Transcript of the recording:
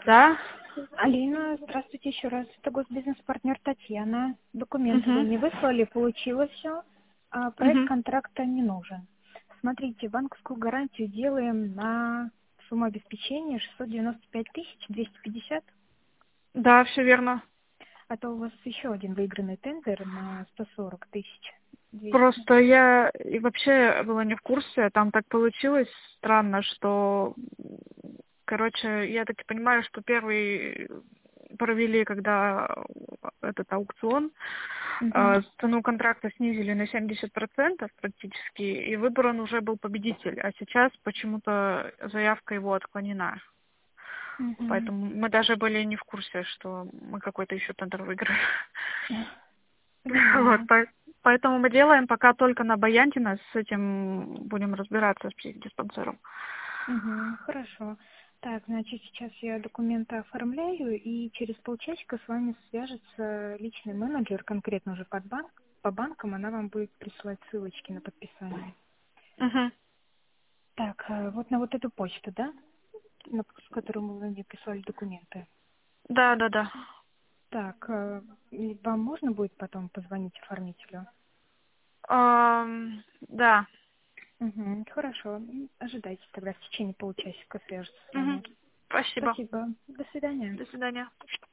Да? Алина, здравствуйте еще раз. Это госбизнес-партнер Татьяна. Документы вы Угу. мне выслали, получила все. Проект Угу. контракта не нужен. Смотрите, банковскую гарантию делаем на сумму обеспечения 695 250, Да, все верно. а то у вас еще один выигранный тендер на 140 200. Просто я и вообще была не в курсе. Там так получилось странно, что, короче, я таки понимаю, что первый провели, когда этот аукцион, Угу. цену контракта снизили на 70% практически, и выбран уже был победитель. А сейчас почему-то заявка его отклонена. Угу. Поэтому мы даже были не в курсе, что мы какой-то еще тендер выиграли. Вот, Понимаю. поэтому мы делаем пока только на Баяндина, с этим будем разбираться с психдиспансером. Угу, хорошо. Так, значит, сейчас я документы оформляю, и через полчасика с вами свяжется личный менеджер, конкретно уже по банкам, она вам будет присылать ссылочки на подписание. Угу. Так, вот на вот эту почту, да? С которой вы мне прислали документы. Да, да, да. Так, и вам можно будет потом позвонить оформителю? Да. Угу, хорошо. Ожидайте тогда в течение полчасика свяжется с Угу. вами. Спасибо. Спасибо. До свидания. До свидания.